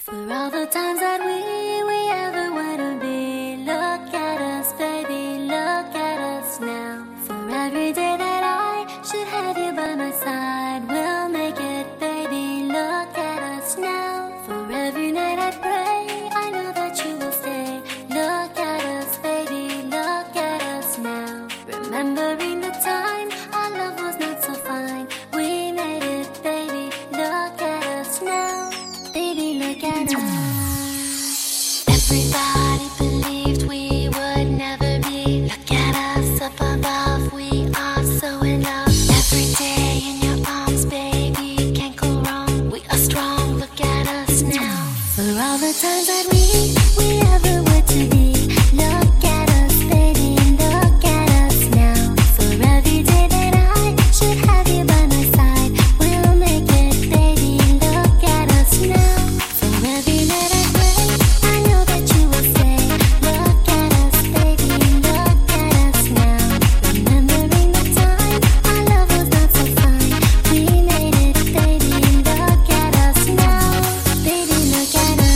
For all the times that we ever wanna be. Look at us, baby, look at us now. For every day that I should have you by my side, we'll make it, baby, look at us now. For every night I pray, I know that you will stay. Look at us, baby, look at us now. Remembering the time our love was not so fine, we made it, baby, look at us now. Baby, look at us. Everybody believed we would never be. Look at us up above, we are so in love. Every day in your arms, baby, can't go wrong. We are strong, look at us now. For all the times that we ever were to be. Look at us, baby, look at us now. For every day that I should have you by my side, we'll make it, baby, look at us now. For every night I pray, I know that you will say, look at us, baby, look at us now. Remembering the time our love was not so fine, we made it, baby, look at us now. Baby, look at us.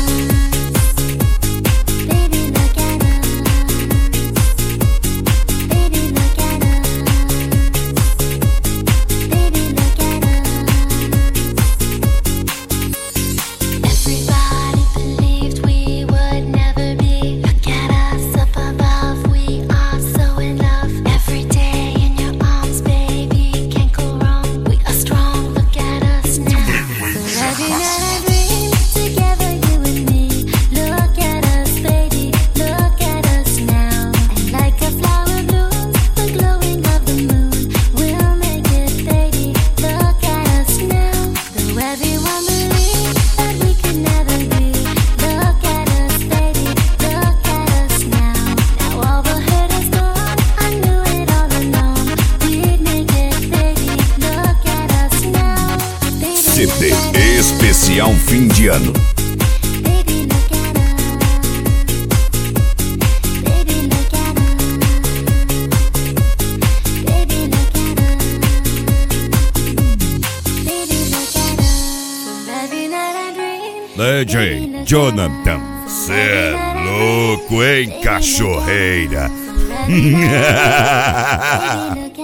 Baby, look at us. Baby, look at us. Baby, look at us. Everybody believed we would never be. Look at us up above, we are so in love. Every day in your arms, baby, can't go wrong. We are strong, look at us now. So every night I dream together, you and me. Look at us, baby, look at us now. And like a flower blooms, the glowing of the moon, we'll make it, baby, look at us now. Though everyone believed that we could never be. Look at us, baby, look at us now. Now all the hurt is gone, I knew it all along. We'd make it, baby, look at us now. Baby, CD look at us. especial fim de ano. Baby, look at us. Baby, look at us. Baby, look at us. Baby, look at us. For every night I dream. DJ Jonathan, cê é louco, hein, cachorreira? Baby, look